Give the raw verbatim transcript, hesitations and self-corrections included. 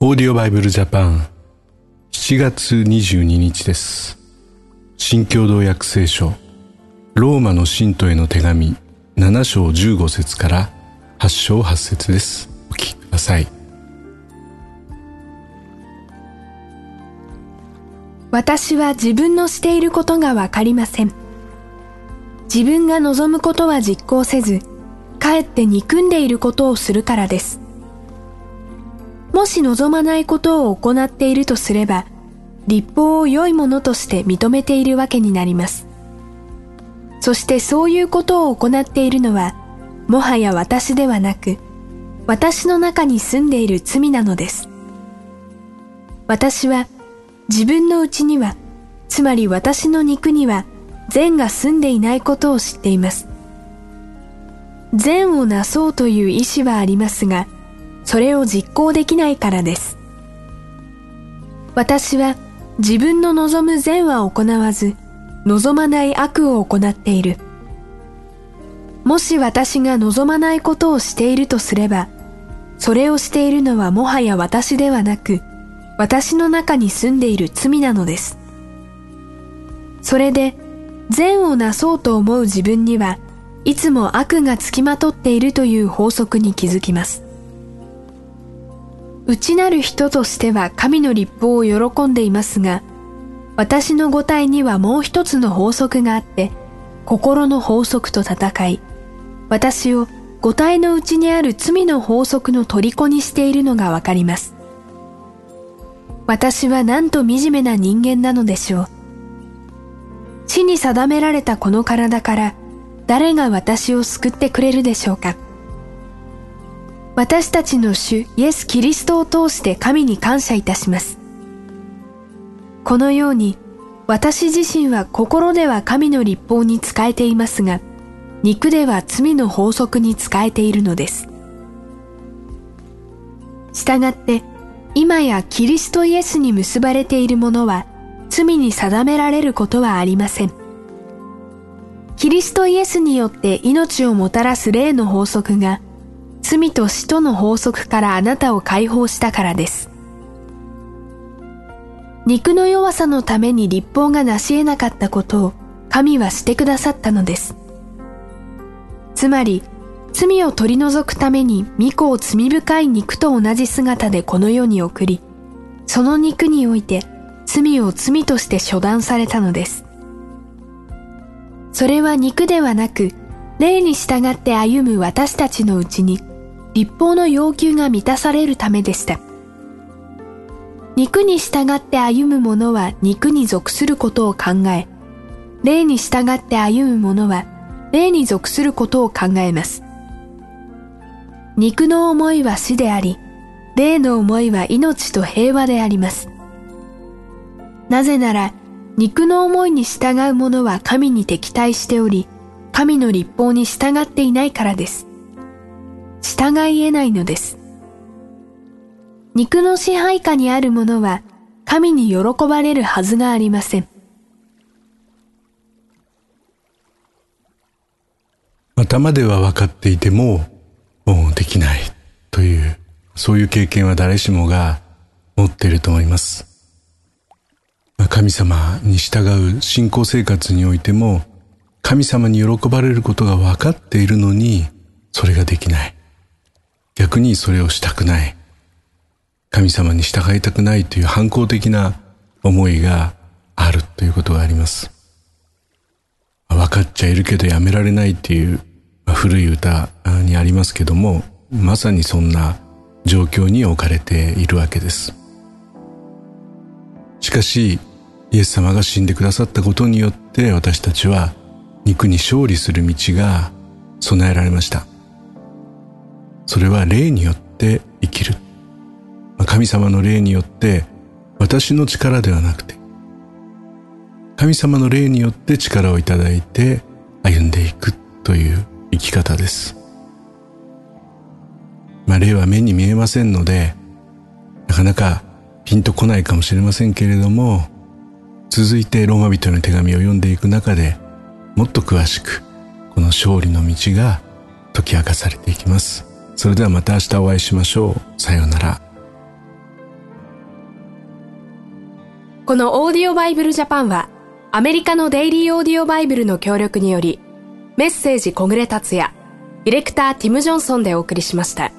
オーディオバイブルジャパンしちがつにじゅうににちです。新共同訳聖書ローマの信徒への手紙ななしょうじゅうごせつからはちしょうはっせつです。お聞きください。 私は自分のしていることがわかりません。自分が望むことは実行せず、かえって憎んでいることをするからです。もし望まないことを行っているとすれば、律法を良いものとして認めているわけになります。そしてそういうことを行っているのは、もはや私ではなく、私の中に住んでいる罪なのです。私は自分のうちには、つまり私の肉には善が住んでいないことを知っています。善をなそうという意志はありますが、それを実行できないからです。私は自分の望む善は行わず、望まない悪を行っている。もし私が望まないことをしているとすれば、それをしているのはもはや私ではなく、私の中に住んでいる罪なのです。それで、善をなそうと思う自分には、いつも悪がつきまとっているという法則に気づきます。内なる人としては神の律法を喜んでいますが、私の五体にはもう一つの法則があって、心の法則と戦い、私を五体の内にある罪の法則の虜にしているのがわかります。私はなんと惨めな人間なのでしょう。死に定められたこの体から、誰が私を救ってくれるでしょうか。私たちの主イエス・キリストを通して神に感謝いたします。このように私自身は心では神の律法に仕えていますが、肉では罪の法則に仕えているのです。したがって今やキリストイエスに結ばれている者は罪に定められることはありません。キリストイエスによって命をもたらす霊の法則が罪と死との法則からあなたを解放したからです。肉の弱さのために律法が成し得なかったことを神はしてくださったのです。つまり、罪を取り除くために御子を罪深い肉と同じ姿でこの世に送り、その肉において罪を罪として処断されたのです。それは肉ではなく、霊に従って歩む私たちのうちに、律法の要求が満たされるためでした。肉に従って歩む者は肉に属することを考え、霊に従って歩む者は霊に属することを考えます。肉の思いは死であり、霊の思いは命と平和であります。なぜなら、肉の思いに従う者は神に敵対しており、神の律法に従っていないからです。従い得ないのです。肉の支配下にある者は神に喜ばれるはずがありません。 頭では分かっていても、もうできないという、そういう経験は誰しもが持っていると思います。神様に従う信仰生活においても、神様に喜ばれることが分かっているのに、それができない。逆にそれをしたくない。神様に従いたくないという反抗的な思いがあるということがあります。分かっちゃいるけどやめられないっていう古い歌にありますけども、まさにそんな状況に置かれているわけです。しかし、イエス様が死んでくださったことによって私たちは肉に勝利する道が備えられました。それは霊によって生きる。神様の霊によって私の力ではなくて、神様の霊によって力をいただいて歩んでいくという生き方です。まあ霊は目に見えませんので、なかなかピンとこないかもしれませんけれども、続いてローマ人への手紙を読んでいく中で、もっと詳しくこの勝利の道が解き明かされていきます。それではまた明日お会いしましょう。さようなら。 このオーディオバイブルジャパンはアメリカのデイリーオーディオバイブルの協力によりメッセージ小暮達也、ディレクターティム・ジョンソンでお送りしました。